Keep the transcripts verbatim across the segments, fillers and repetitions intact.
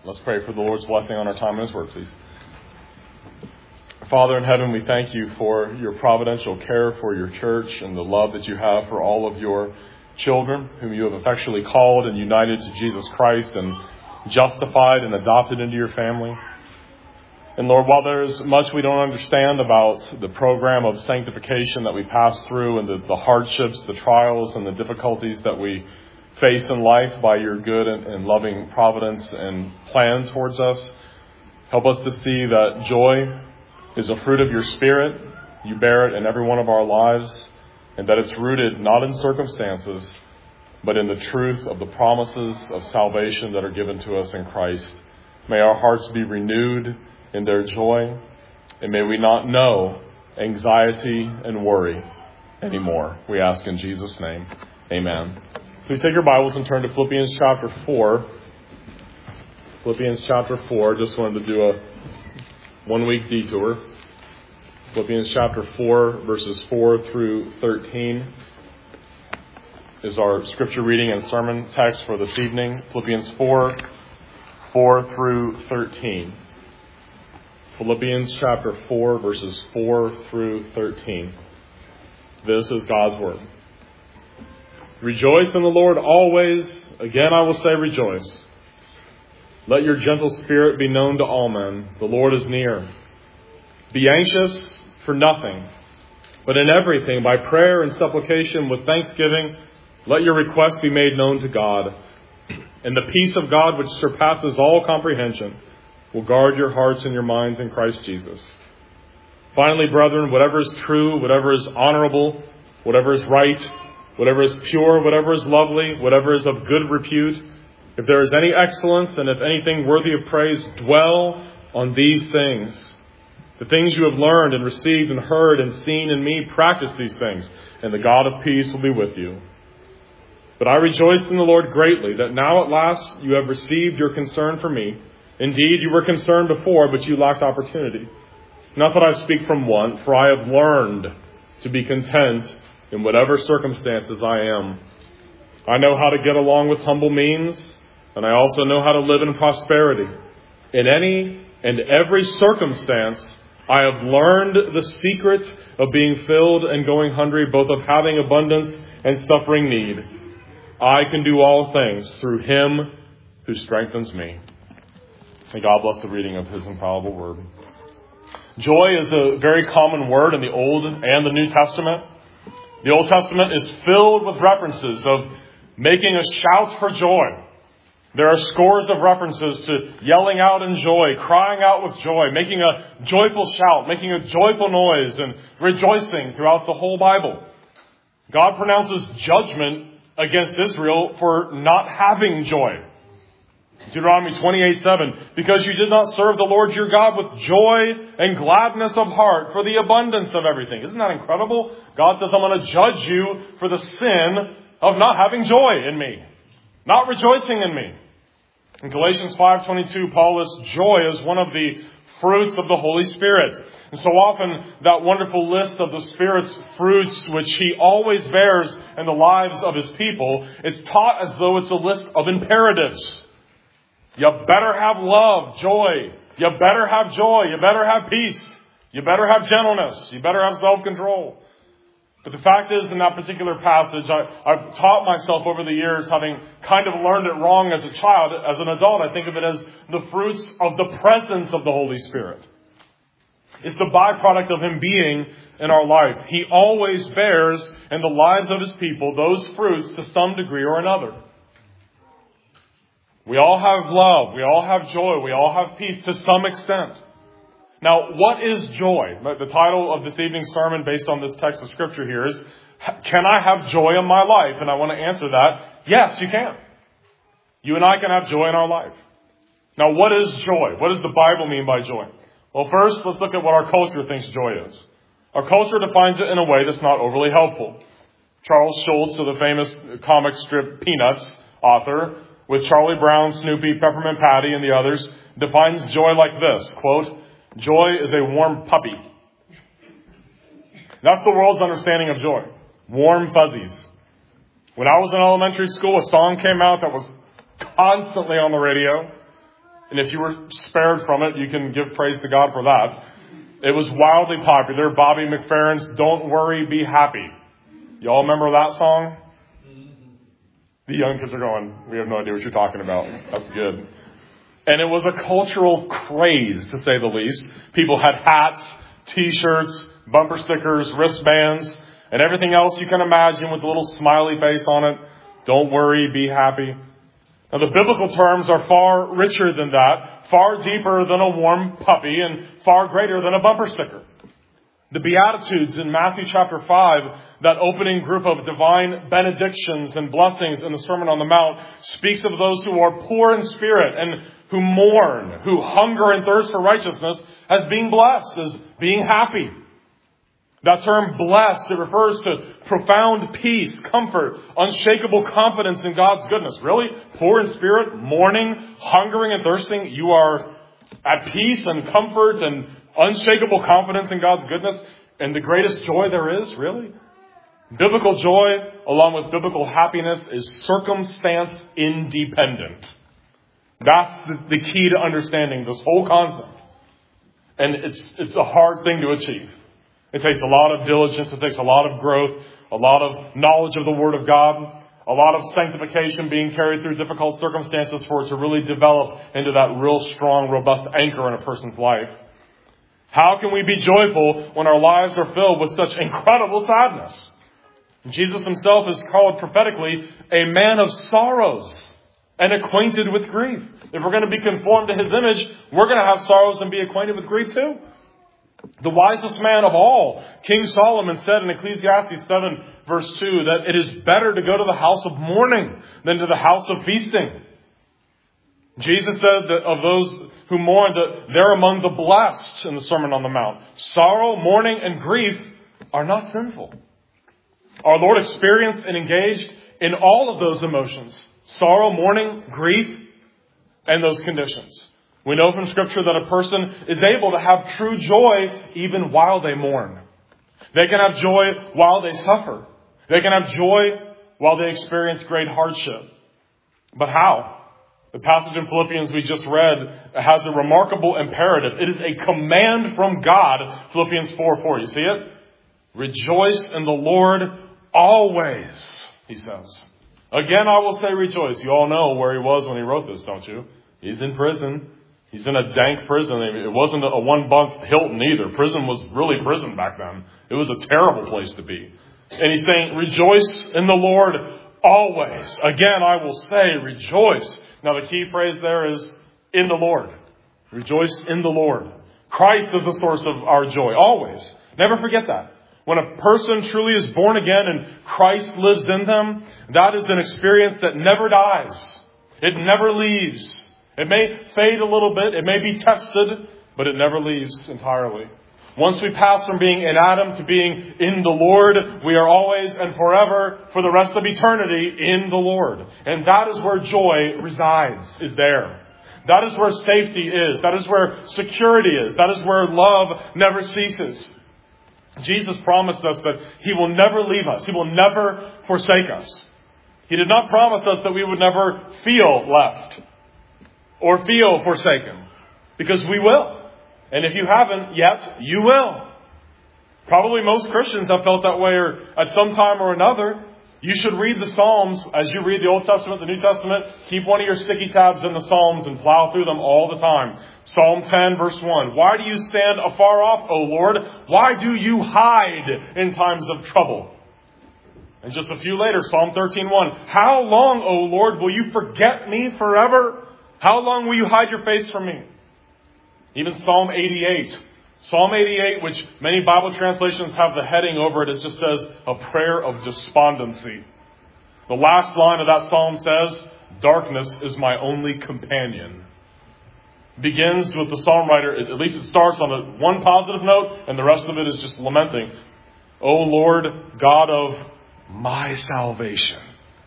Let's pray for the Lord's blessing on our time in His Word, please. Father in heaven, we thank you for your providential care for your church and the love that you have for all of your children, whom you have effectually called and united to Jesus Christ and justified and adopted into your family. And Lord, while there's much we don't understand about the program of sanctification that we pass through and the, the hardships, the trials, and the difficulties that we face in life by your good and, and loving providence and plan towards us, help us to see that joy is a fruit of your Spirit. You bear it in every one of our lives, and that it's rooted not in circumstances, but in the truth of the promises of salvation that are given to us in Christ. May our hearts be renewed in their joy, and may we not know anxiety and worry anymore. We ask in Jesus' name. Amen. Please take your Bibles and turn to Philippians chapter four. Philippians chapter four. Just wanted to do a one-week detour. Philippians chapter four, verses four through thirteen is our scripture reading and sermon text for this evening. Philippians four, four through thirteen. Philippians chapter four, verses four through thirteen. This is God's Word. Rejoice in the Lord always. Again, I will say rejoice. Let your gentle spirit be known to all men. The Lord is near. Be anxious for nothing, but in everything, by prayer and supplication with thanksgiving, let your requests be made known to God. And the peace of God, which surpasses all comprehension, will guard your hearts and your minds in Christ Jesus. Finally, brethren, whatever is true, whatever is honorable, whatever is right, whatever is pure, whatever is lovely, whatever is of good repute, if there is any excellence and if anything worthy of praise, dwell on these things. The things you have learned and received and heard and seen in me, practice these things, and the God of peace will be with you. But I rejoice in the Lord greatly that now at last you have received your concern for me. Indeed, you were concerned before, but you lacked opportunity. Not that I speak from want, for I have learned to be content in whatever circumstances I am. I know how to get along with humble means, and I also know how to live in prosperity. In any and every circumstance, I have learned the secret of being filled and going hungry, both of having abundance and suffering need. I can do all things through Him who strengthens me. May God bless the reading of His infallible word. Joy is a very common word in the Old and the New Testament. The Old Testament is filled with references of making a shout for joy. There are scores of references to yelling out in joy, crying out with joy, making a joyful shout, making a joyful noise, and rejoicing throughout the whole Bible. God pronounces judgment against Israel for not having joy. Deuteronomy twenty-eight seven, because you did not serve the Lord your God with joy and gladness of heart for the abundance of everything. Isn't that incredible? God says, I'm going to judge you for the sin of not having joy in me, not rejoicing in me. In Galatians five twenty-two, Paul lists joy as one of the fruits of the Holy Spirit. And so often that wonderful list of the Spirit's fruits, which He always bears in the lives of His people, it's taught as though it's a list of imperatives. You better have love, joy. You better have joy. You better have peace. You better have gentleness. You better have self-control. But the fact is, in that particular passage, I, I've taught myself over the years, having kind of learned it wrong as a child. As an adult, I think of it as the fruits of the presence of the Holy Spirit. It's the byproduct of Him being in our life. He always bears in the lives of His people those fruits to some degree or another. We all have love. We all have joy. We all have peace to some extent. Now, what is joy? The title of this evening's sermon based on this text of Scripture here is, can I have joy in my life? And I want to answer that. Yes, you can. You and I can have joy in our life. Now, what is joy? What does the Bible mean by joy? Well, first, let's look at what our culture thinks joy is. Our culture defines it in a way that's not overly helpful. Charles Schulz, of the famous comic strip Peanuts author, with Charlie Brown, Snoopy, Peppermint Patty, and the others, defines joy like this, quote, joy is a warm puppy. That's the world's understanding of joy. Warm fuzzies. When I was in elementary school, a song came out that was constantly on the radio. And if you were spared from it, you can give praise to God for that. It was wildly popular. Bobby McFerrin's Don't Worry, Be Happy. Y'all remember that song? The young kids are going, we have no idea what you're talking about. That's good. And it was a cultural craze, to say the least. People had hats, T-shirts, bumper stickers, wristbands, and everything else you can imagine with a little smiley face on it. Don't worry, be happy. Now, the biblical terms are far richer than that, far deeper than a warm puppy, and far greater than a bumper sticker. The Beatitudes in Matthew chapter five, that opening group of divine benedictions and blessings in the Sermon on the Mount, speaks of those who are poor in spirit and who mourn, who hunger and thirst for righteousness, as being blessed, as being happy. That term blessed, it refers to profound peace, comfort, unshakable confidence in God's goodness. Really? Poor in spirit, mourning, hungering and thirsting, you are at peace and comfort and unshakable confidence in God's goodness, and the greatest joy there is, really? Biblical joy, along with biblical happiness, is circumstance independent. That's the, the key to understanding this whole concept. And it's it's a hard thing to achieve. It takes a lot of diligence, it takes a lot of growth, a lot of knowledge of the Word of God, a lot of sanctification being carried through difficult circumstances for it to really develop into that real strong, robust anchor in a person's life. How can we be joyful when our lives are filled with such incredible sadness? Jesus himself is called prophetically a man of sorrows and acquainted with grief. If we're going to be conformed to his image, we're going to have sorrows and be acquainted with grief too. The wisest man of all, King Solomon, said in Ecclesiastes seven verse two that it is better to go to the house of mourning than to the house of feasting. Jesus said that of those who mourn that they're among the blessed in the Sermon on the Mount. Sorrow, mourning, and grief are not sinful. Our Lord experienced and engaged in all of those emotions. Sorrow, mourning, grief, and those conditions. We know from Scripture that a person is able to have true joy even while they mourn. They can have joy while they suffer. They can have joy while they experience great hardship. But how? The passage in Philippians we just read has a remarkable imperative. It is a command from God, Philippians four four. You see it? Rejoice in the Lord always, he says. Again, I will say rejoice. You all know where he was when he wrote this, don't you? He's in prison. He's in a dank prison. It wasn't a one-bunk Hilton either. Prison was really prison back then. It was a terrible place to be. And he's saying, rejoice in the Lord always. Again, I will say rejoice. Now, the key phrase there is in the Lord. Rejoice in the Lord. Christ is the source of our joy, always. Never forget that. When a person truly is born again and Christ lives in them, that is an experience that never dies. It never leaves. It may fade a little bit. It may be tested, but it never leaves entirely. Once we pass from being in Adam to being in the Lord, we are always and forever, for the rest of eternity, in the Lord. And that is where joy resides, is there. That is where safety is. That is where security is. That is where love never ceases. Jesus promised us that he will never leave us. He will never forsake us. He did not promise us that we would never feel left or feel forsaken, because we will. And if you haven't yet, you will. Probably most Christians have felt that way or at some time or another. You should read the Psalms as you read the Old Testament, the New Testament. Keep one of your sticky tabs in the Psalms and plow through them all the time. Psalm ten, verse one. Why do you stand afar off, O Lord? Why do you hide in times of trouble? And just a few later, Psalm thirteen, one. How long, O Lord, will you forget me forever? How long will you hide your face from me? Even Psalm eighty-eight. Psalm eighty-eight, which many Bible translations have the heading over it, it just says, a prayer of despondency. The last line of that psalm says, darkness is my only companion. Begins with the psalm writer, at least it starts on a one positive note, and the rest of it is just lamenting. O Lord, God of my salvation.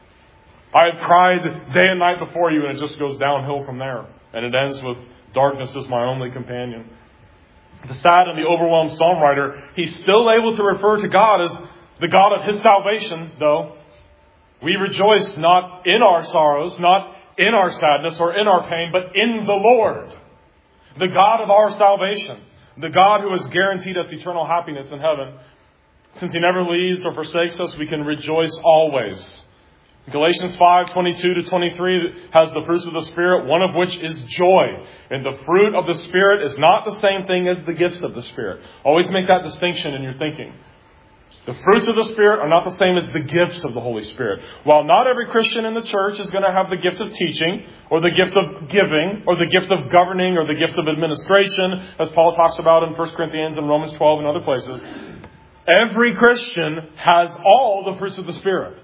I have cried day and night before you, and it just goes downhill from there. And it ends with, darkness is my only companion. The sad and the overwhelmed psalm writer, he's still able to refer to God as the God of his salvation, though. We rejoice not in our sorrows, not in our sadness or in our pain, but in the Lord, the God of our salvation, the God who has guaranteed us eternal happiness in heaven. Since He never leaves or forsakes us, we can rejoice always. Galatians five, twenty-two to twenty-three has the fruits of the Spirit, one of which is joy. And the fruit of the Spirit is not the same thing as the gifts of the Spirit. Always make that distinction in your thinking. The fruits of the Spirit are not the same as the gifts of the Holy Spirit. While not every Christian in the church is going to have the gift of teaching, or the gift of giving, or the gift of governing, or the gift of administration, as Paul talks about in First Corinthians and Romans twelve and other places, every Christian has all the fruits of the Spirit.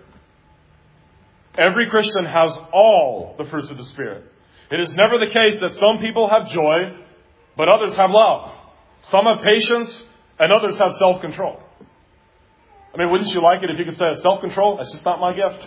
Every Christian has all the fruits of the Spirit. It is never the case that some people have joy, but others have love. Some have patience, and others have self-control. I mean, wouldn't you like it if you could say, self-control, that's just not my gift.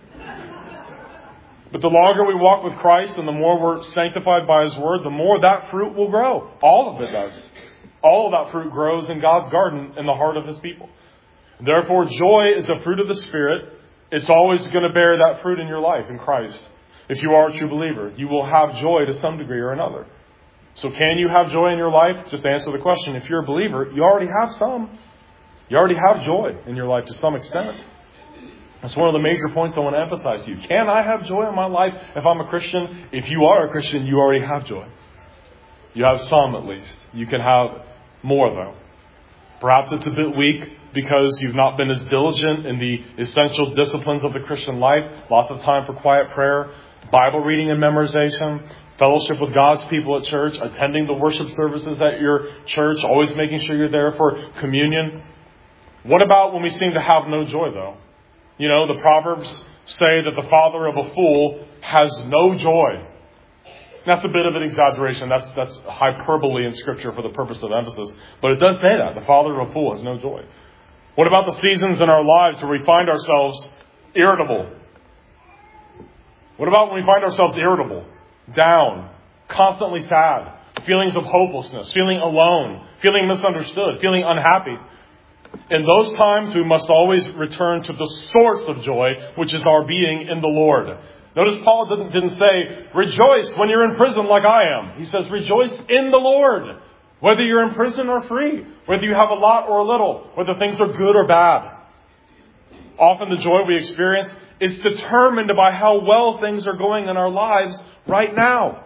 But the longer we walk with Christ and the more we're sanctified by His Word, the more that fruit will grow. All of it does. All of that fruit grows in God's garden in the heart of His people. Therefore, joy is a fruit of the Spirit. It's always going to bear that fruit in your life in Christ. If you are a true believer, you will have joy to some degree or another. So can you have joy in your life? Just answer the question. If you're a believer, you already have some. You already have joy in your life to some extent. That's one of the major points I want to emphasize to you. Can I have joy in my life if I'm a Christian? If you are a Christian, you already have joy. You have some at least. You can have more though. Perhaps it's a bit weak because you've not been as diligent in the essential disciplines of the Christian life. Lots of time for quiet prayer, Bible reading and memorization, fellowship with God's people at church, attending the worship services at your church, always making sure you're there for communion. What about when we seem to have no joy, though? You know, the Proverbs say that the father of a fool has no joy. That's a bit of an exaggeration. That's that's hyperbole in Scripture for the purpose of emphasis. But it does say that. The father of a fool has no joy. What about the seasons in our lives where we find ourselves irritable? What about when we find ourselves irritable, down, constantly sad, feelings of hopelessness, feeling alone, feeling misunderstood, feeling unhappy? In those times, we must always return to the source of joy, which is our being in the Lord. Notice Paul didn't, didn't say, rejoice when you're in prison like I am. He says, rejoice in the Lord. Whether you're in prison or free, whether you have a lot or a little, whether things are good or bad. Often the joy we experience is determined by how well things are going in our lives right now.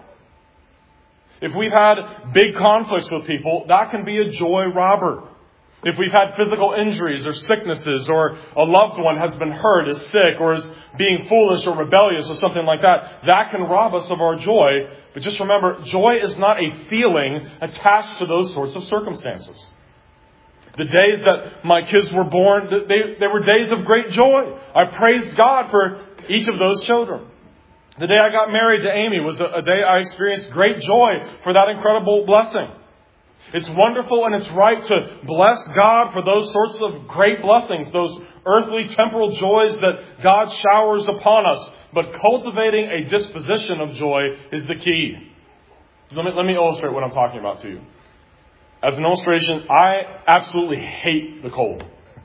If we've had big conflicts with people, that can be a joy robber. If we've had physical injuries or sicknesses, or a loved one has been hurt, is sick, or is being foolish or rebellious or something like that, that can rob us of our joy. But just remember, joy is not a feeling attached to those sorts of circumstances. The days that my kids were born, they, they were days of great joy. I praised God for each of those children. The day I got married to Amy was a, a day I experienced great joy for that incredible blessing. It's wonderful and it's right to bless God for those sorts of great blessings, those earthly temporal joys that God showers upon us. But cultivating a disposition of joy is the key. Let me, let me illustrate what I'm talking about to you. As an illustration, I absolutely hate the cold.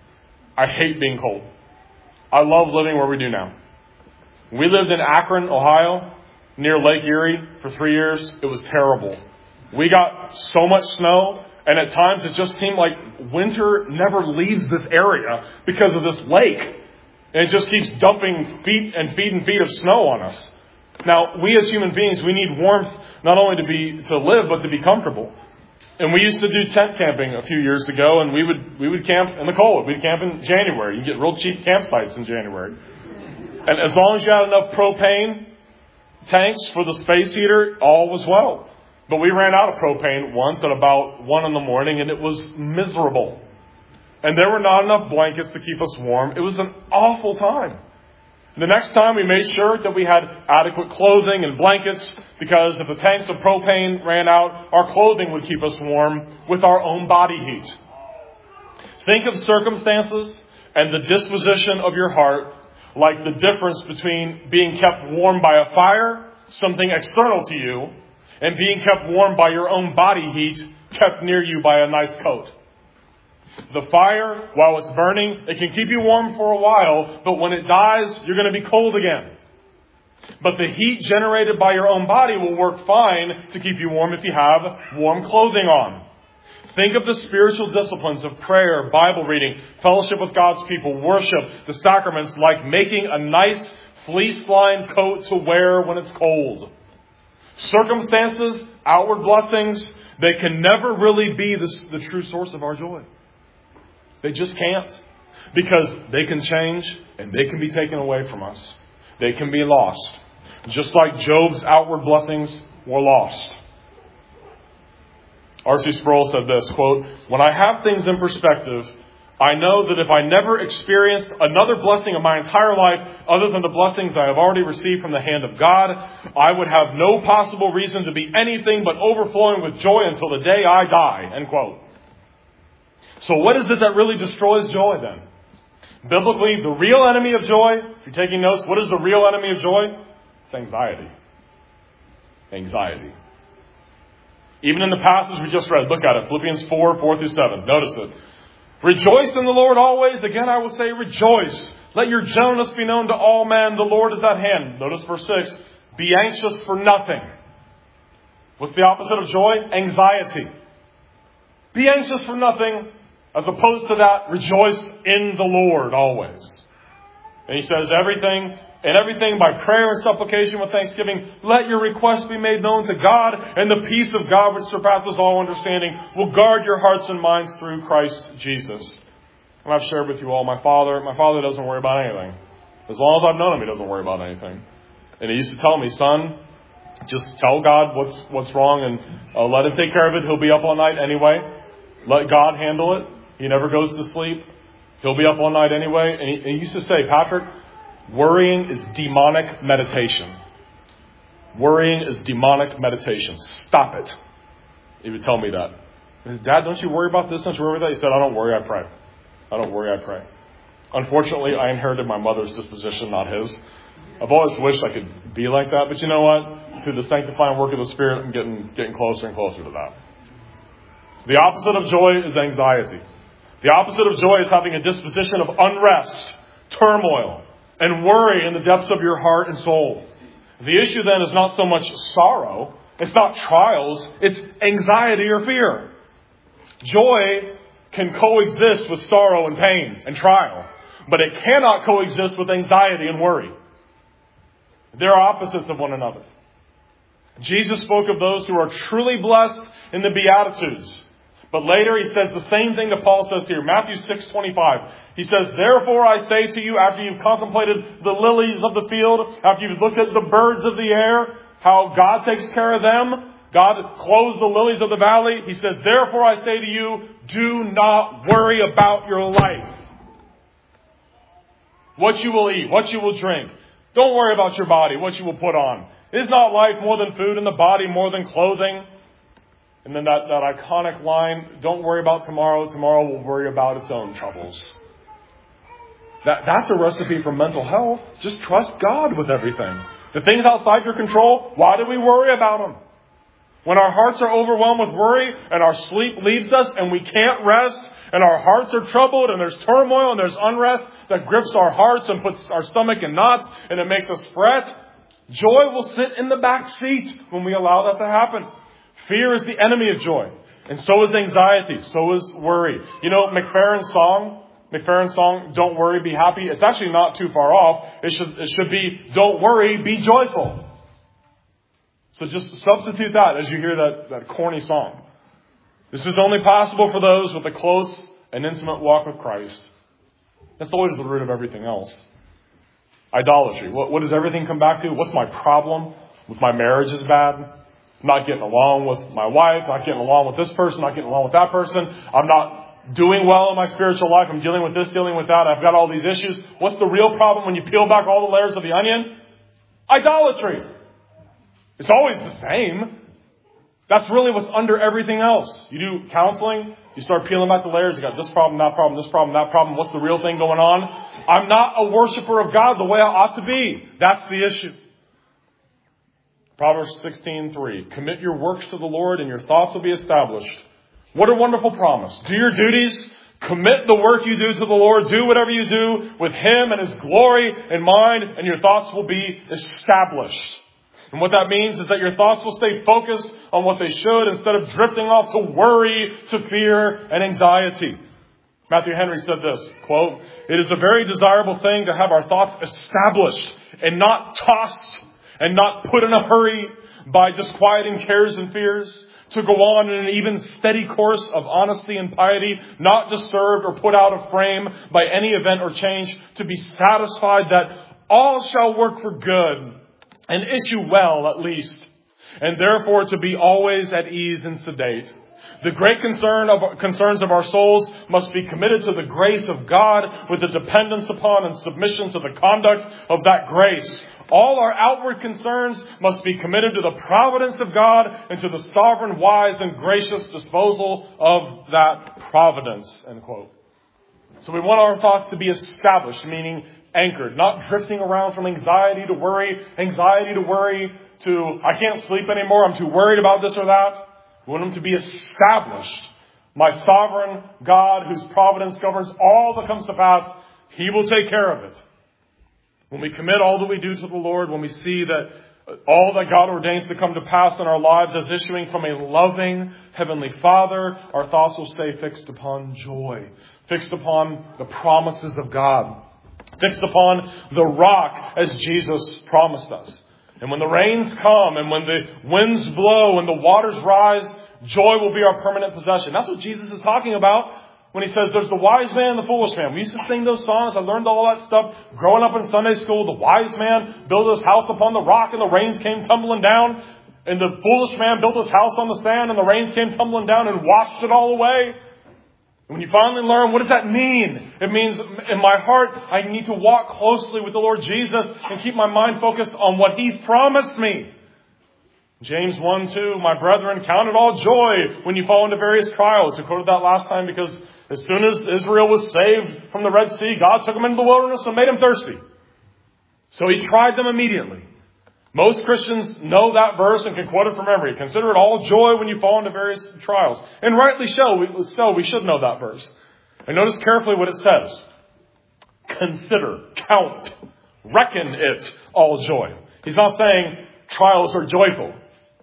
I hate being cold. I love living where we do now. We lived in Akron, Ohio, near Lake Erie for three years. It was terrible. We got so much snow, and at times it just seemed like winter never leaves this area because of this lake. And it just keeps dumping feet and feet and feet of snow on us. Now, we as human beings, we need warmth not only to be to live, but to be comfortable. And we used to do tent camping a few years ago, and we would we would camp in the cold. We'd camp in January. You can get real cheap campsites in January. And as long as you had enough propane tanks for the space heater, all was well. But we ran out of propane once at about one in the morning, and it was miserable. And there were not enough blankets to keep us warm. It was an awful time. The next time we made sure that we had adequate clothing and blankets, because if the tanks of propane ran out, our clothing would keep us warm with our own body heat. Think of circumstances and the disposition of your heart like the difference between being kept warm by a fire, something external to you, and being kept warm by your own body heat, kept near you by a nice coat. The fire, while it's burning, it can keep you warm for a while, but when it dies, you're going to be cold again. But the heat generated by your own body will work fine to keep you warm if you have warm clothing on. Think of the spiritual disciplines of prayer, Bible reading, fellowship with God's people, worship, the sacraments, like making a nice fleece-lined coat to wear when it's cold. Circumstances, outward blessings, they can never really be the, the true source of our joy. They just can't. Because they can change and they can be taken away from us. They can be lost. Just like Job's outward blessings were lost. R C Sproul said this, quote, "When I have things in perspective, I know that if I never experienced another blessing in my entire life other than the blessings I have already received from the hand of God, I would have no possible reason to be anything but overflowing with joy until the day I die." End quote. So what is it that really destroys joy then? Biblically, the real enemy of joy, if you're taking notes, what is the real enemy of joy? It's anxiety. Anxiety. Even in the passage we just read, look at it. Philippians four, four through seven. Notice it. "Rejoice in the Lord always. Again, I will say rejoice. Let your gentleness be known to all men. The Lord is at hand." Notice verse six. "Be anxious for nothing." What's the opposite of joy? Anxiety. Be anxious for nothing. As opposed to that, rejoice in the Lord always. And he says, everything, and everything by prayer and supplication with thanksgiving, let your requests be made known to God, and the peace of God which surpasses all understanding will guard your hearts and minds through Christ Jesus. And I've shared with you all, my father, my father doesn't worry about anything. As long as I've known him, he doesn't worry about anything. And he used to tell me, son, just tell God what's what's wrong and uh, let him take care of it. He'll be up all night anyway. Let God handle it. He never goes to sleep. He'll be up all night anyway. And he, and he used to say, Patrick, worrying is demonic meditation. Worrying is demonic meditation. Stop it. He would tell me that. He said, Dad, don't you worry about this? Don't you worry about that? He said, I don't worry, I pray. I don't worry, I pray. Unfortunately, I inherited my mother's disposition, not his. I've always wished I could be like that. But you know what? Through the sanctifying work of the Spirit, I'm getting, getting closer and closer to that. The opposite of joy is anxiety. The opposite of joy is having a disposition of unrest, turmoil, and worry in the depths of your heart and soul. The issue then is not so much sorrow. It's not trials. It's anxiety or fear. Joy can coexist with sorrow and pain and trial, but it cannot coexist with anxiety and worry. They're opposites of one another. Jesus spoke of those who are truly blessed in the Beatitudes. But later he says the same thing that Paul says here. Matthew six twenty-five. He says, therefore I say to you, after you've contemplated the lilies of the field, after you've looked at the birds of the air, how God takes care of them, God clothes the lilies of the valley. He says, therefore I say to you, do not worry about your life. What you will eat, what you will drink. Don't worry about your body, what you will put on. Is not life more than food and the body more than clothing? And then that, that iconic line, don't worry about tomorrow. Tomorrow will worry about its own troubles. That, that's a recipe for mental health. Just trust God with everything. The things outside your control, why do we worry about them? When our hearts are overwhelmed with worry and our sleep leaves us and we can't rest and our hearts are troubled and there's turmoil and there's unrest that grips our hearts and puts our stomach in knots and it makes us fret, joy will sit in the back seat when we allow that to happen. Fear is the enemy of joy. And so is anxiety. So is worry. You know, McFerrin's song, McFerrin's song, Don't Worry, Be Happy. It's actually not too far off. It should, it should be, don't worry, be joyful. So just substitute that as you hear that, that corny song. This is only possible for those with a close and intimate walk with Christ. That's always the root of everything else. Idolatry. What, what does everything come back to? What's my problem? With my marriage is bad. I'm not getting along with my wife, not getting along with this person, not getting along with that person. I'm not doing well in my spiritual life. I'm dealing with this, dealing with that. I've got all these issues. What's the real problem when you peel back all the layers of the onion? Idolatry. It's always the same. That's really what's under everything else. You do counseling, you start peeling back the layers. You got this problem, that problem, this problem, that problem. What's the real thing going on? I'm not a worshiper of God the way I ought to be. That's the issue. Proverbs sixteen three. Commit your works to the Lord and your thoughts will be established. What a wonderful promise. Do your duties. Commit the work you do to the Lord. Do whatever you do with Him and His glory in mind, and your thoughts will be established. And what that means is that your thoughts will stay focused on what they should instead of drifting off to worry, to fear, and anxiety. Matthew Henry said this, quote, "It is a very desirable thing to have our thoughts established and not tossed and not put in a hurry by disquieting cares and fears, to go on in an even steady course of honesty and piety, not disturbed or put out of frame by any event or change, to be satisfied that all shall work for good and issue well at least, and therefore to be always at ease and sedate. The great concern of concerns of our souls must be committed to the grace of God with the dependence upon and submission to the conduct of that grace. All our outward concerns must be committed to the providence of God and to the sovereign, wise, and gracious disposal of that providence." End quote. So we want our thoughts to be established, meaning anchored, not drifting around from anxiety to worry, anxiety to worry to, I can't sleep anymore, I'm too worried about this or that. We want them to be established. My sovereign God, whose providence governs all that comes to pass, He will take care of it. When we commit all that we do to the Lord, when we see that all that God ordains to come to pass in our lives as issuing from a loving Heavenly Father, our thoughts will stay fixed upon joy, fixed upon the promises of God, fixed upon the rock as Jesus promised us. And when the rains come and when the winds blow and the waters rise, joy will be our permanent possession. That's what Jesus is talking about when He says there's the wise man and the foolish man. We used to sing those songs. I learned all that stuff growing up in Sunday school. The wise man built his house upon the rock and the rains came tumbling down. And the foolish man built his house on the sand and the rains came tumbling down and washed it all away. When you finally learn, what does that mean? It means in my heart, I need to walk closely with the Lord Jesus and keep my mind focused on what He's promised me. James one two, "My brethren, count it all joy when you fall into various trials." We quoted that last time because as soon as Israel was saved from the Red Sea, God took them into the wilderness and made them thirsty. So He tried them immediately. Most Christians know that verse and can quote it from memory. Consider it all joy when you fall into various trials. And rightly so, we, so we should know that verse. And notice carefully what it says. Consider, count, reckon it all joy. He's not saying trials are joyful.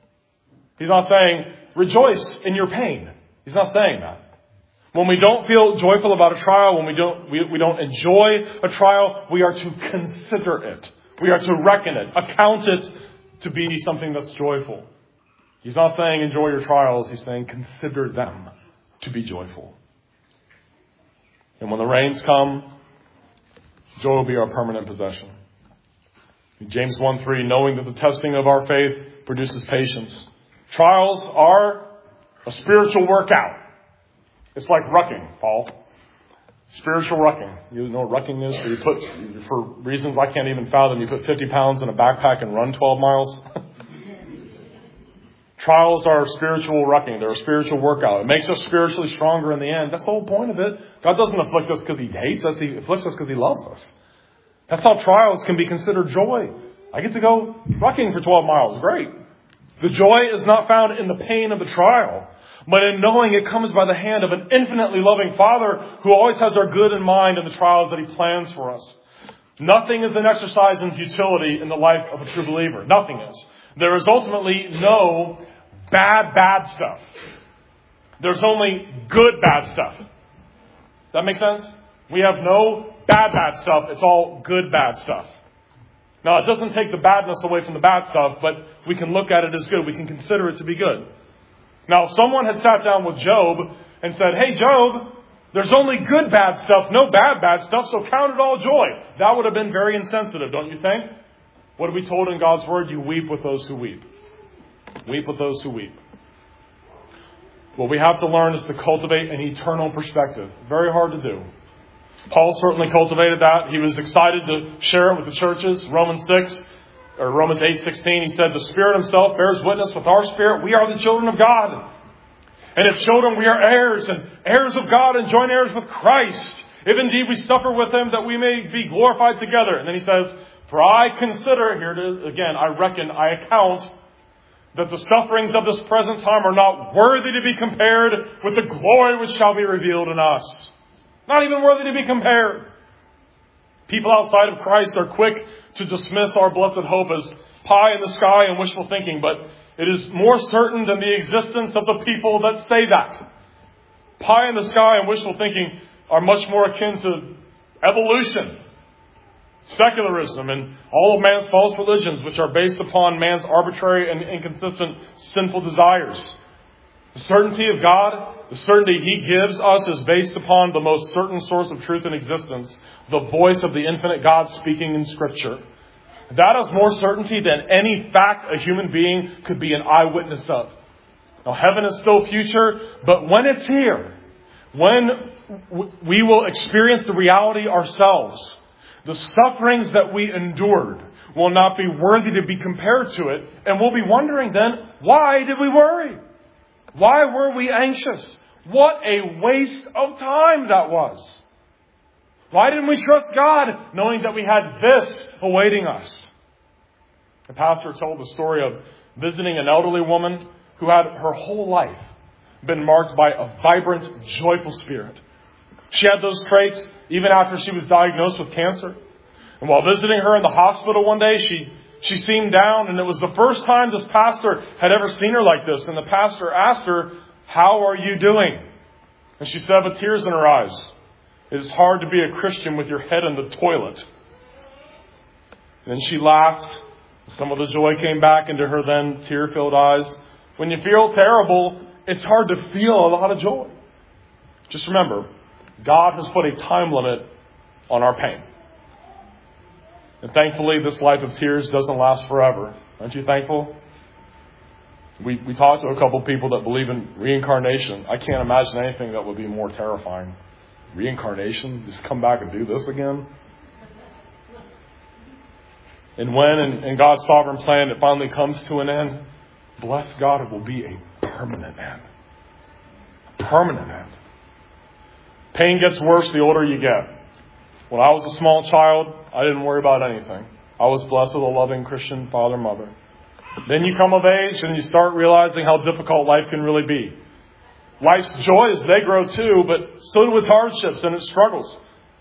He's not saying rejoice in your pain. He's not saying that. When we don't feel joyful about a trial, when we don't, we, we don't enjoy a trial, we are to consider it. We are to reckon it, account it to be something that's joyful. He's not saying enjoy your trials. He's saying consider them to be joyful. And when the rains come, joy will be our permanent possession. In James one three, knowing that the testing of our faith produces patience. Trials are a spiritual workout. It's like rucking, Paul. Spiritual rucking. You know what rucking is? Where you put, for reasons I can't even fathom, you put fifty pounds in a backpack and run twelve miles. Trials are spiritual rucking. They're a spiritual workout. It makes us spiritually stronger in the end. That's the whole point of it. God doesn't afflict us because He hates us. He afflicts us because He loves us. That's how trials can be considered joy. I get to go rucking for twelve miles. Great. The joy is not found in the pain of the trial, but in knowing it comes by the hand of an infinitely loving Father who always has our good in mind in the trials that He plans for us. Nothing is an exercise in futility in the life of a true believer. Nothing is. There is ultimately no bad, bad stuff. There's only good, bad stuff. That make sense? We have no bad, bad stuff. It's all good, bad stuff. Now, it doesn't take the badness away from the bad stuff, but we can look at it as good. We can consider it to be good. Now, if someone had sat down with Job and said, "Hey, Job, there's only good bad stuff, no bad bad stuff, so count it all joy," that would have been very insensitive, don't you think? What are we told in God's Word? You weep with those who weep. Weep with those who weep. What we have to learn is to cultivate an eternal perspective. Very hard to do. Paul certainly cultivated that. He was excited to share it with the churches. Romans six, or Romans eight sixteen, he said, "The Spirit Himself bears witness with our spirit. We are the children of God. And if children, we are heirs, and heirs of God, and joint heirs with Christ. If indeed we suffer with Him, that we may be glorified together." And then he says, "For I consider," here it is again, "I reckon, I account, that the sufferings of this present time are not worthy to be compared with the glory which shall be revealed in us." Not even worthy to be compared. People outside of Christ are quick to dismiss our blessed hope as pie in the sky and wishful thinking, but it is more certain than the existence of the people that say that. Pie in the sky and wishful thinking are much more akin to evolution, secularism, and all of man's false religions, which are based upon man's arbitrary and inconsistent sinful desires. The certainty of God, the certainty He gives us, is based upon the most certain source of truth in existence, the voice of the infinite God speaking in Scripture. That is more certainty than any fact a human being could be an eyewitness of. Now, heaven is still future, but when it's here, when we will experience the reality ourselves, the sufferings that we endured will not be worthy to be compared to it, and we'll be wondering then, why did we worry? Why were we anxious? What a waste of time that was. Why didn't we trust God knowing that we had this awaiting us? The pastor told the story of visiting an elderly woman who had her whole life been marked by a vibrant, joyful spirit. She had those traits even after she was diagnosed with cancer. And while visiting her in the hospital one day, she She seemed down, and it was the first time this pastor had ever seen her like this. And the pastor asked her, "How are you doing?" And she said with tears in her eyes, "It is hard to be a Christian with your head in the toilet." And then she laughed. Some of the joy came back into her then tear-filled eyes. When you feel terrible, it's hard to feel a lot of joy. Just remember, God has put a time limit on our pain. And thankfully, this life of tears doesn't last forever. Aren't you thankful? We we talked to a couple people that believe in reincarnation. I can't imagine anything that would be more terrifying. Reincarnation? Just come back and do this again? And when, in, in God's sovereign plan, it finally comes to an end, bless God, it will be a permanent end. A permanent end. Pain gets worse the older you get. When I was a small child, I didn't worry about anything. I was blessed with a loving Christian father and mother. Then you come of age and you start realizing how difficult life can really be. Life's joys, they grow too, but so do its hardships and its struggles.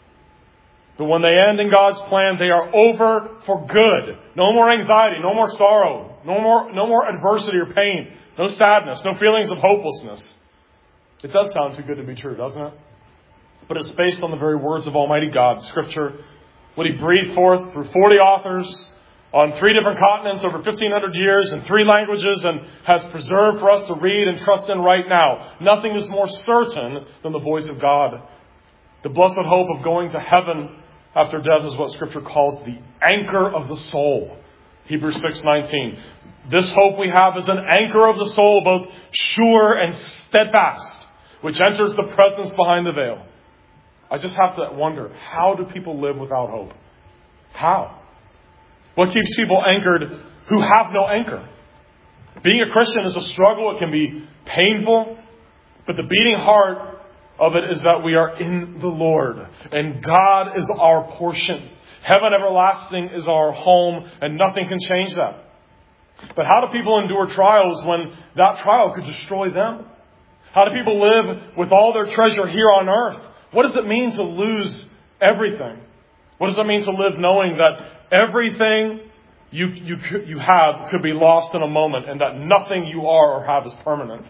But when they end in God's plan, they are over for good. No more anxiety, no more sorrow, no more, no more adversity or pain, no sadness, no feelings of hopelessness. It does sound too good to be true, doesn't it? But it's based on the very words of Almighty God. Scripture, what He breathed forth through forty authors on three different continents over fifteen hundred years in three languages, and has preserved for us to read and trust in right now. Nothing is more certain than the voice of God. The blessed hope of going to heaven after death is what Scripture calls the anchor of the soul. Hebrews six nineteen. This hope we have is an anchor of the soul, both sure and steadfast, which enters the presence behind the veil. I just have to wonder, how do people live without hope? How? What keeps people anchored who have no anchor? Being a Christian is a struggle. It can be painful. But the beating heart of it is that we are in the Lord. And God is our portion. Heaven everlasting is our home. And nothing can change that. But how do people endure trials when that trial could destroy them? How do people live with all their treasure here on earth? What does it mean to lose everything? What does it mean to live knowing that everything you, you, you have could be lost in a moment, and that nothing you are or have is permanent?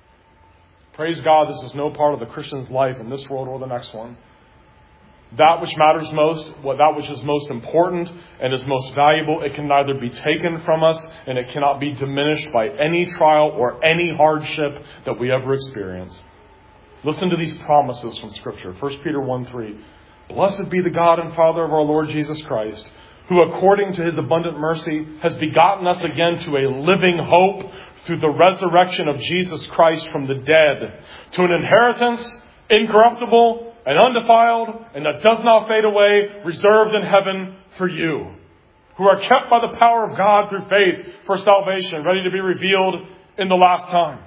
Praise God, this is no part of the Christian's life in this world or the next one. That which matters most, what that which is most important and is most valuable, it can neither be taken from us, and it cannot be diminished by any trial or any hardship that we ever experience. Listen to these promises from Scripture. First Peter one three. Blessed be the God and Father of our Lord Jesus Christ, who according to His abundant mercy has begotten us again to a living hope through the resurrection of Jesus Christ from the dead, to an inheritance incorruptible and undefiled and that does not fade away, reserved in heaven for you, who are kept by the power of God through faith for salvation, ready to be revealed in the last time.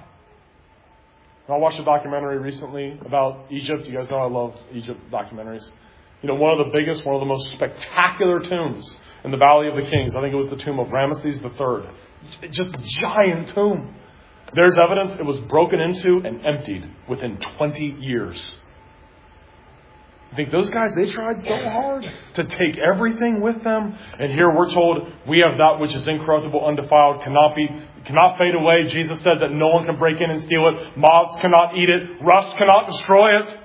I watched a documentary recently about Egypt. You guys know I love Egypt documentaries. You know, one of the biggest, one of the most spectacular tombs in the Valley of the Kings, I think it was the tomb of Ramesses the third. Just a giant tomb. There's evidence it was broken into and emptied within twenty years. I think those guys, they tried so hard to take everything with them. And here we're told we have that which is incorruptible, undefiled, cannot be, cannot fade away. Jesus said that no one can break in and steal it. Moths cannot eat it. Rust cannot destroy it.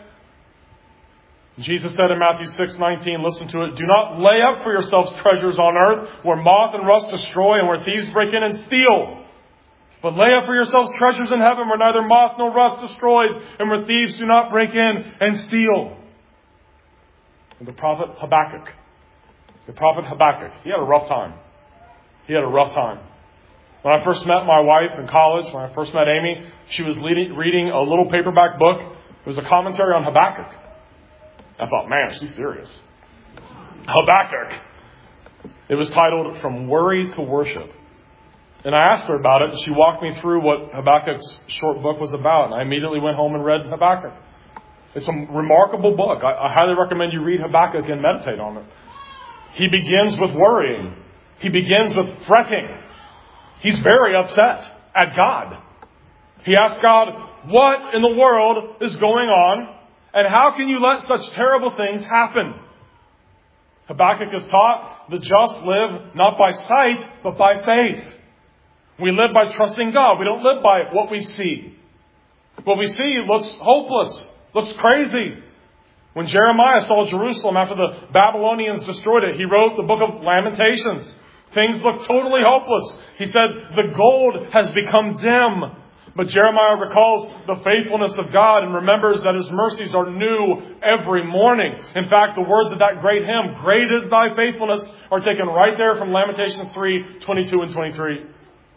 Jesus said in Matthew six nineteen, listen to it, do not lay up for yourselves treasures on earth where moth and rust destroy and where thieves break in and steal. But lay up for yourselves treasures in heaven where neither moth nor rust destroys and where thieves do not break in and steal. And the prophet Habakkuk. The prophet Habakkuk. He had a rough time. He had a rough time. When I first met my wife in college, when I first met Amy, she was leading, reading a little paperback book. It was a commentary on Habakkuk. I thought, man, she's serious. Habakkuk. It was titled From Worry to Worship. And I asked her about it, and she walked me through what Habakkuk's short book was about. And I immediately went home and read Habakkuk. It's a remarkable book. I, I highly recommend you read Habakkuk and meditate on it. He begins with worrying. He begins with fretting. He's very upset at God. He asks God, what in the world is going on? And how can you let such terrible things happen? Habakkuk is taught the just live not by sight, but by faith. We live by trusting God. We don't live by what we see. What we see looks hopeless, looks crazy. When Jeremiah saw Jerusalem after the Babylonians destroyed it, he wrote the book of Lamentations. Things look totally hopeless. He said, the gold has become dim. But Jeremiah recalls the faithfulness of God and remembers that His mercies are new every morning. In fact, the words of that great hymn, great is thy faithfulness, are taken right there from Lamentations three, twenty-two and twenty-three.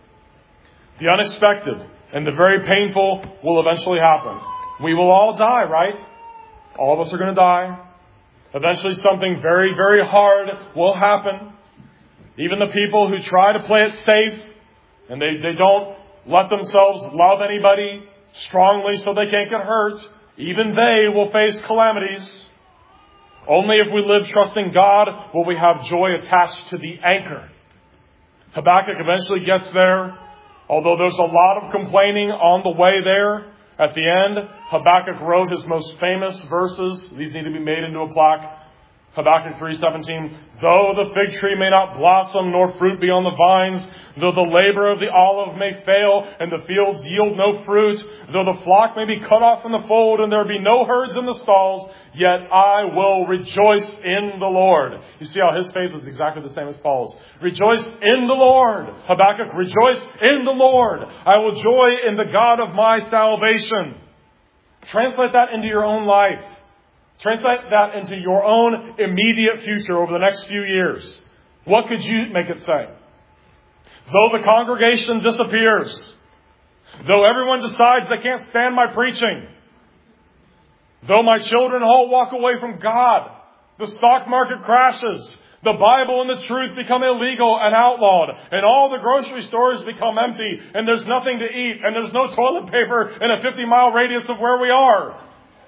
The unexpected and the very painful will eventually happen. We will all die, right? All of us are going to die. Eventually something very, very hard will happen. Even the people who try to play it safe and they, they don't let themselves love anybody strongly so they can't get hurt, even they will face calamities. Only if we live trusting God will we have joy attached to the anchor. Habakkuk eventually gets there. Although there's a lot of complaining on the way there, at the end, Habakkuk wrote his most famous verses. These need to be made into a plaque. Habakkuk three seventeen, though the fig tree may not blossom, nor fruit be on the vines, though the labor of the olive may fail, and the fields yield no fruit, though the flock may be cut off from the fold, and there be no herds in the stalls, yet I will rejoice in the Lord. You see how his faith is exactly the same as Paul's. Rejoice in the Lord. Habakkuk, rejoice in the Lord. I will joy in the God of my salvation. Translate that into your own life. Translate that into your own immediate future over the next few years. What could you make it say? Though the congregation disappears, though everyone decides they can't stand my preaching, though my children all walk away from God, the stock market crashes, the Bible and the truth become illegal and outlawed, and all the grocery stores become empty, and there's nothing to eat, and there's no toilet paper in a fifty mile radius of where we are,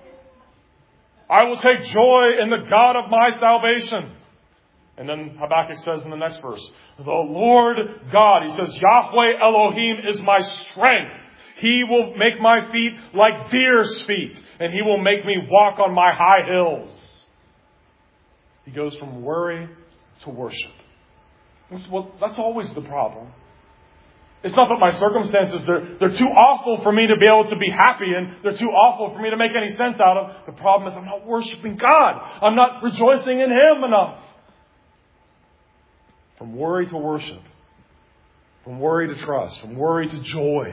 I will take joy in the God of my salvation. And then Habakkuk says in the next verse, the Lord God, he says, Yahweh Elohim is my strength. He will make my feet like deer's feet, and He will make me walk on my high hills. He goes from worry to worship. That's, what, that's always the problem. It's not that my circumstances, they're, they're too awful for me to be able to be happy, and they're too awful for me to make any sense out of. The problem is I'm not worshiping God. I'm not rejoicing in Him enough. From worry to worship. From worry to trust. From worry to joy.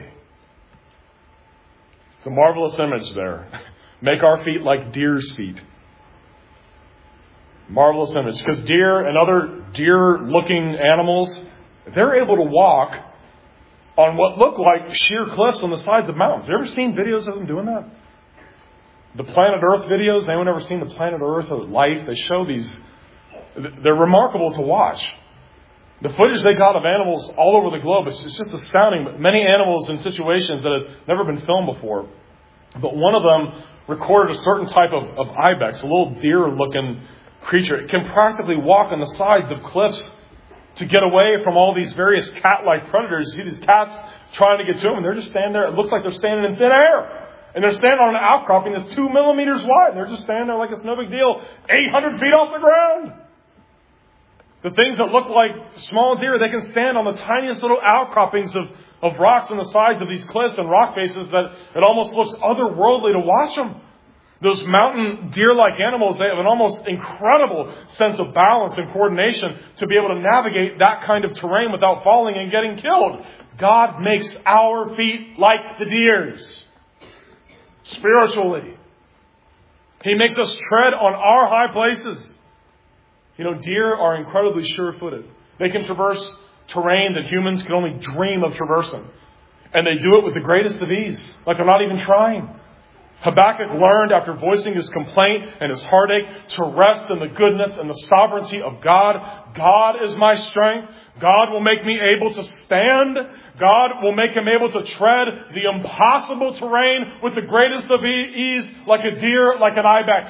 It's a marvelous image there. Make our feet like deer's feet. Marvelous image. Because deer and other deer-looking animals, they're able to walk on what look like sheer cliffs on the sides of mountains. Have you ever seen videos of them doing that? The Planet Earth videos. Anyone ever seen the Planet Earth of life? They show these. They're remarkable to watch. The footage they got of animals all over the globe is just astounding. Many animals in situations that have never been filmed before. But one of them recorded a certain type of, of ibex, a little deer-looking creature. It can practically walk on the sides of cliffs to get away from all these various cat-like predators. You see these cats trying to get to them, and they're just standing there. It looks like they're standing in thin air. And they're standing on an outcropping that's two millimeters wide. And they're just standing there like it's no big deal. eight hundred feet off the ground. The things that look like small deer, they can stand on the tiniest little outcroppings of, of rocks on the sides of these cliffs and rock faces that it almost looks otherworldly to watch them. Those mountain deer-like animals, they have an almost incredible sense of balance and coordination to be able to navigate that kind of terrain without falling and getting killed. God makes our feet like the deer's. Spiritually. He makes us tread on our high places. You know, deer are incredibly sure-footed. They can traverse terrain that humans can only dream of traversing. And they do it with the greatest of ease. Like they're not even trying. Habakkuk learned after voicing his complaint and his heartache to rest in the goodness and the sovereignty of God. God is my strength. God will make me able to stand. God will make him able to tread the impossible terrain with the greatest of ease, like a deer, like an ibex.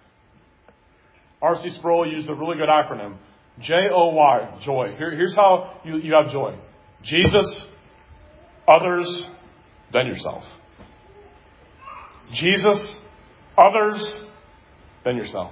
R C Sproul used a really good acronym. J O Y, joy. Here, here's how you, you have joy. Jesus, others, then yourself. Jesus, others, then yourself.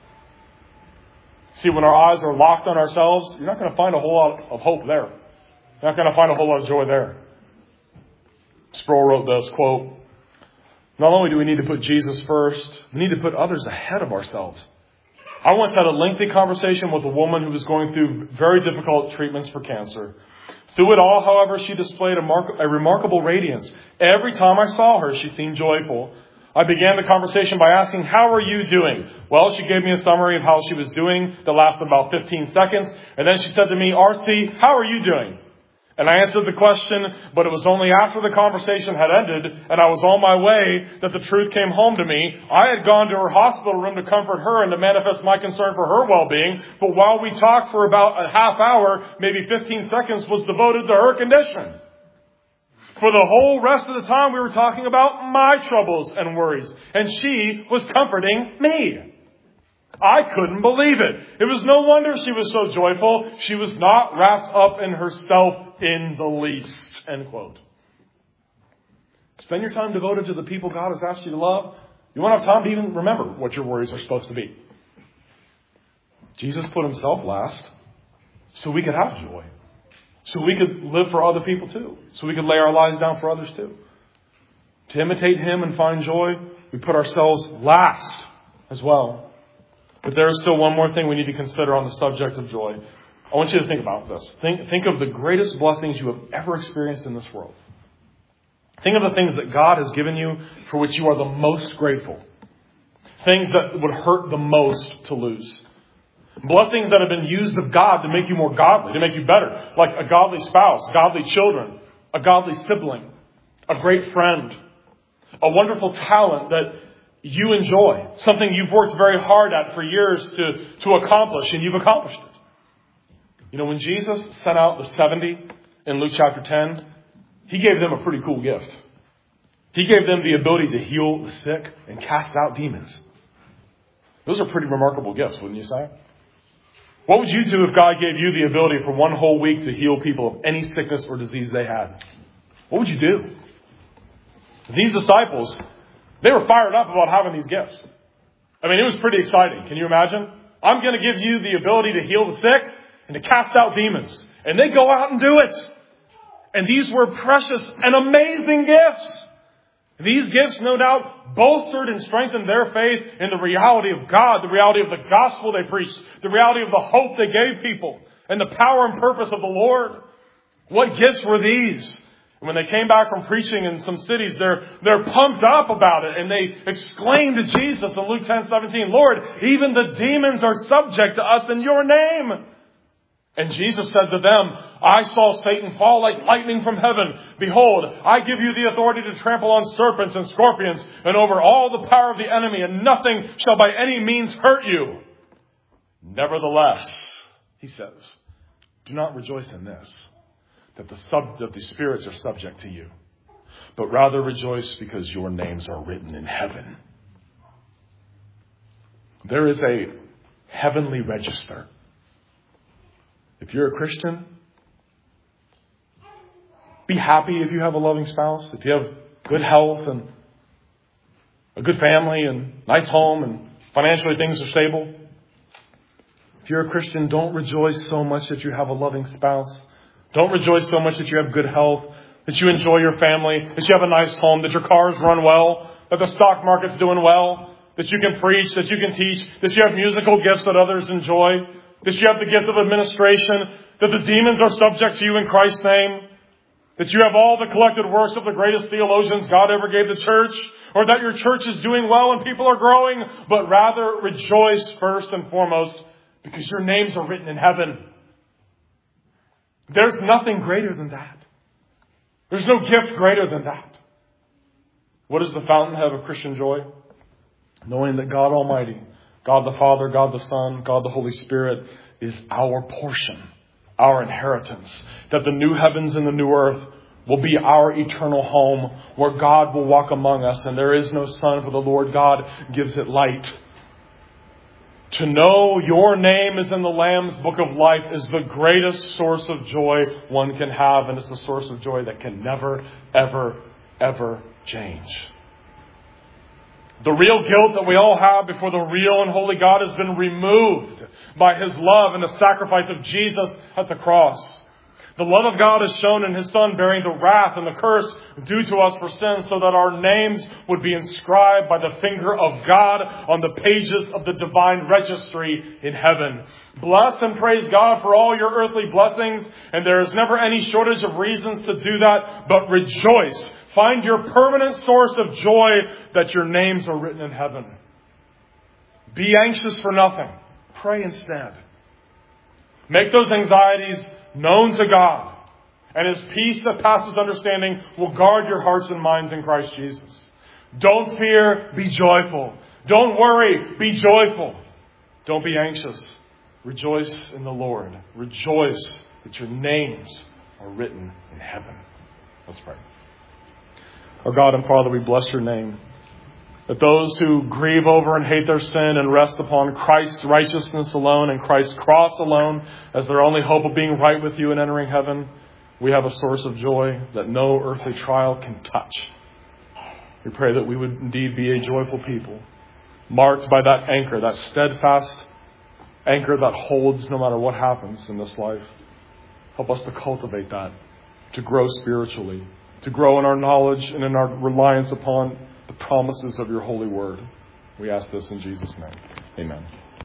See, when our eyes are locked on ourselves, you're not going to find a whole lot of hope there. You're not going to find a whole lot of joy there. Sproul wrote this, quote, not only do we need to put Jesus first, we need to put others ahead of ourselves. I once had a lengthy conversation with a woman who was going through very difficult treatments for cancer. Through it all, however, she displayed a, mar- a remarkable radiance. Every time I saw her, she seemed joyful. I began the conversation by asking, how are you doing? Well, she gave me a summary of how she was doing that lasted about fifteen seconds. And then she said to me, R C, how are you doing? And I answered the question, but it was only after the conversation had ended and I was on my way that the truth came home to me. I had gone to her hospital room to comfort her and to manifest my concern for her well-being. But while we talked for about a half hour, maybe fifteen seconds was devoted to her condition. For the whole rest of the time, we were talking about my troubles and worries. And she was comforting me. I couldn't believe it. It was no wonder she was so joyful. She was not wrapped up in herself in the least. End quote. Spend your time devoted to the people God has asked you to love. You won't have time to even remember what your worries are supposed to be. Jesus put himself last so we could have joy. So we could live for other people too. So we could lay our lives down for others too. To imitate him and find joy, we put ourselves last as well. But there is still one more thing we need to consider on the subject of joy. I want you to think about this. Think, think of the greatest blessings you have ever experienced in this world. Think of the things that God has given you for which you are the most grateful. Things that would hurt the most to lose. Blessings that have been used of God to make you more godly, to make you better. Like a godly spouse, godly children, a godly sibling, a great friend, a wonderful talent that you enjoy. Something you've worked very hard at for years to, to accomplish, and you've accomplished it. You know, when Jesus sent out the seventy in Luke chapter ten, he gave them a pretty cool gift. He gave them the ability to heal the sick and cast out demons. Those are pretty remarkable gifts, wouldn't you say? What would you do if God gave you the ability for one whole week to heal people of any sickness or disease they had? What would you do? These disciples, they were fired up about having these gifts. I mean, it was pretty exciting. Can you imagine? I'm going to give you the ability to heal the sick and to cast out demons. And they go out and do it. And these were precious and amazing gifts. These gifts, no doubt, bolstered and strengthened their faith in the reality of God, the reality of the gospel they preached, the reality of the hope they gave people, and the power and purpose of the Lord. What gifts were these? And when they came back from preaching in some cities, they're, they're pumped up about it. And they exclaimed to Jesus in Luke ten seventeen, Lord, even the demons are subject to us in your name. And Jesus said to them, I saw Satan fall like lightning from heaven. Behold, I give you the authority to trample on serpents and scorpions and over all the power of the enemy, and nothing shall by any means hurt you. Nevertheless, he says, do not rejoice in this, that the sub, that the spirits are subject to you, but rather rejoice because your names are written in heaven. There is a heavenly register. If you're a Christian, be happy if you have a loving spouse, if you have good health and a good family and nice home and financially things are stable. If you're a Christian, don't rejoice so much that you have a loving spouse. Don't rejoice so much that you have good health, that you enjoy your family, that you have a nice home, that your cars run well, that the stock market's doing well, that you can preach, that you can teach, that you have musical gifts that others enjoy, that you have the gift of administration, that the demons are subject to you in Christ's name, that you have all the collected works of the greatest theologians God ever gave the church, or that your church is doing well and people are growing, but rather rejoice first and foremost because your names are written in heaven. There's nothing greater than that. There's no gift greater than that. What is the fountainhead of Christian joy? Knowing that God Almighty, God the Father, God the Son, God the Holy Spirit is our portion, our inheritance. That the new heavens and the new earth will be our eternal home where God will walk among us and there is no sun, for the Lord God gives it light. To know your name is in the Lamb's book of life is the greatest source of joy one can have. And it's a source of joy that can never, ever, ever change. The real guilt that we all have before the real and holy God has been removed by His love and the sacrifice of Jesus at the cross. The love of God is shown in His Son bearing the wrath and the curse due to us for sin so that our names would be inscribed by the finger of God on the pages of the divine registry in heaven. Bless and praise God for all your earthly blessings, and there is never any shortage of reasons to do that, but rejoice. Find your permanent source of joy that your names are written in heaven. Be anxious for nothing. Pray instead. Make those anxieties known to God. And His peace that passes understanding will guard your hearts and minds in Christ Jesus. Don't fear, be joyful. Don't worry, be joyful. Don't be anxious. Rejoice in the Lord. Rejoice that your names are written in heaven. Let's pray. Our God and Father, we bless your name. That those who grieve over and hate their sin and rest upon Christ's righteousness alone and Christ's cross alone as their only hope of being right with you and entering heaven, we have a source of joy that no earthly trial can touch. We pray that we would indeed be a joyful people, marked by that anchor, that steadfast anchor that holds no matter what happens in this life. Help us to cultivate that, to grow spiritually, to grow in our knowledge and in our reliance upon the promises of your holy word. We ask this in Jesus' name. Amen.